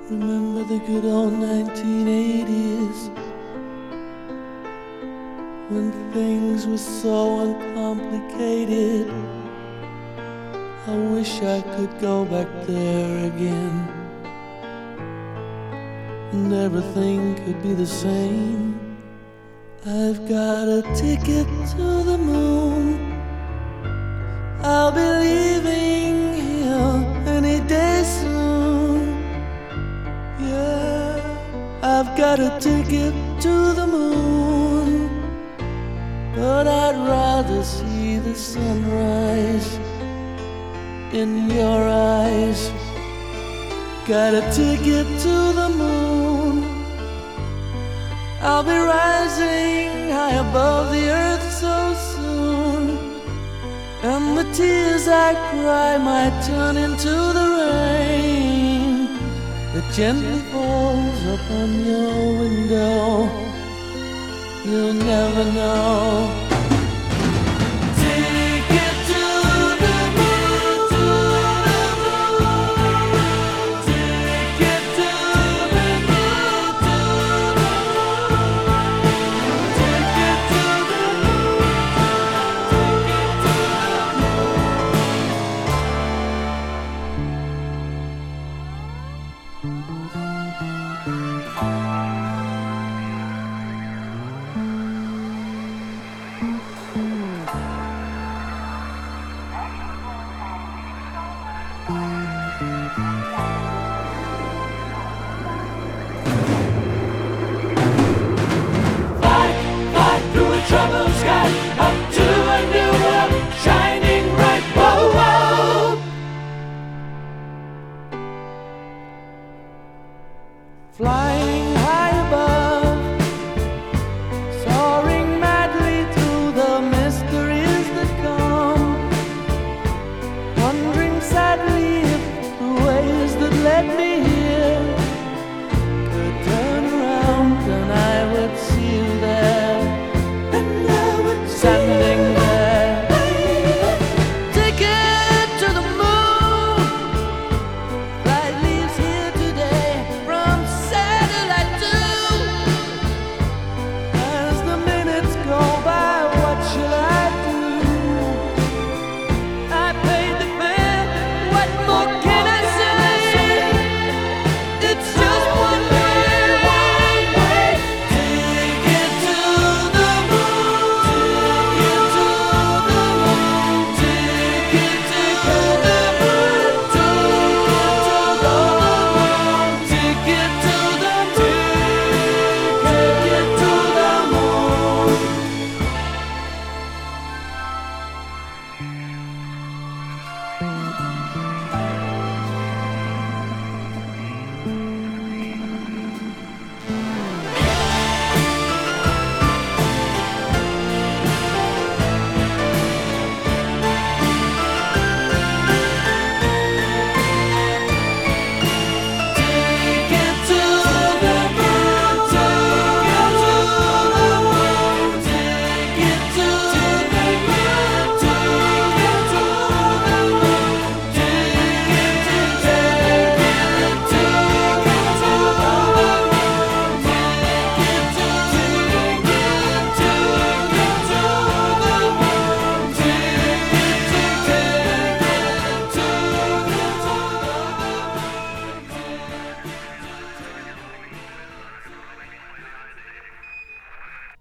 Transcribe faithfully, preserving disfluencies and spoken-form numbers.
Remember the good old nineteen eighties, when things were so uncomplicated. I wish I could go back there again, and everything could be the same. I've got a ticket to the moon. I'll be leaving here any day soon. Yeah, I've got a ticket to the moon, but I'd rather see the sunrise in your eyes. Got a ticket to the moon. I'll be rising high above the earth so soon, and the tears I cry might turn into the rain that gently falls upon your window. You'll never know. Ticket to the moon, to the moon. Ticket to the moon, to the moon. Ticket to the moon, ticket to troubled sky, up to a new world, shining bright. Whoa, whoa. Flying high above, soaring madly through the mysteries that come, wondering sadly